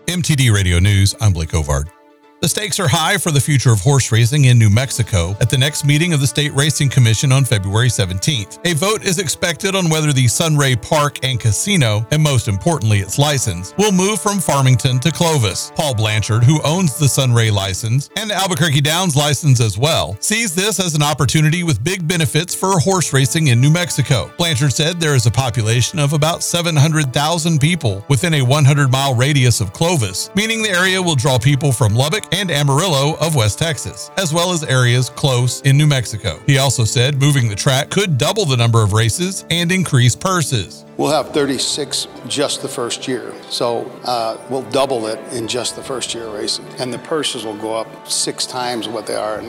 MTD Radio News, I'm Blake Ovard. The stakes are high for the future of horse racing in New Mexico at the next meeting of the State Racing Commission on February 17th. A vote is expected on whether the Sunray Park and Casino, and most importantly its license, will move from Farmington to Clovis. Paul Blanchard, who owns the Sunray license and the Albuquerque Downs license as well, sees this as an opportunity with big benefits for horse racing in New Mexico. Blanchard said there is a population of about 700,000 people within a 100-mile radius of Clovis, meaning the area will draw people from Lubbock and Amarillo of West Texas, as well as areas close in New Mexico. He also said moving the track could double the number of races and increase purses. We'll have 36 just the first year, so we'll double it in just the first year of racing. And the purses will go up 6 times what they are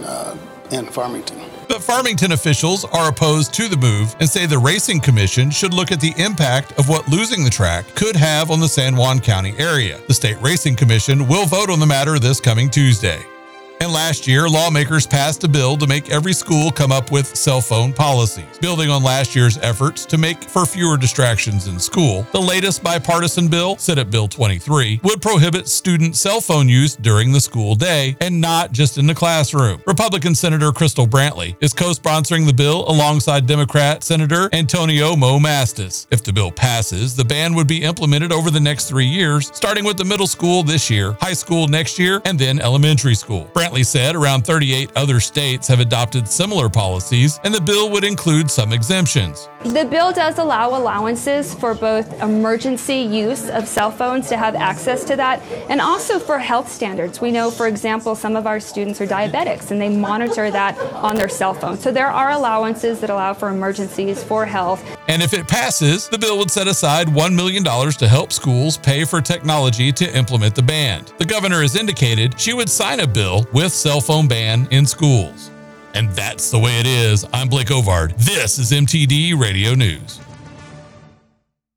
in Farmington. But Farmington officials are opposed to the move and say the Racing Commission should look at the impact of what losing the track could have on the San Juan County area. The State Racing Commission will vote on the matter this coming Tuesday. And last year, lawmakers passed a bill to make every school come up with cell phone policies. Building on last year's efforts to make for fewer distractions in school, the latest bipartisan bill, Senate Bill 23, would prohibit student cell phone use during the school day and not just in the classroom. Republican Senator Crystal Brantley is co-sponsoring the bill alongside Democrat Senator Antonio Mo Mastis. If the bill passes, the ban would be implemented over the next 3 years, starting with the middle school this year, high school next year, and then elementary school. Brantley said around 38 other states have adopted similar policies, and the bill would include some exemptions. The bill does allow allowances for both emergency use of cell phones to have access to that, and also for health standards. We know, for example, some of our students are diabetics, and they monitor that on their cell phone. So there are allowances that allow for emergencies for health. And if it passes, the bill would set aside $1 million to help schools pay for technology to implement the ban. The governor has indicated she would sign a bill with cell phone ban in schools. And that's the way it is. I'm Blake Ovard. This is MTD Radio News.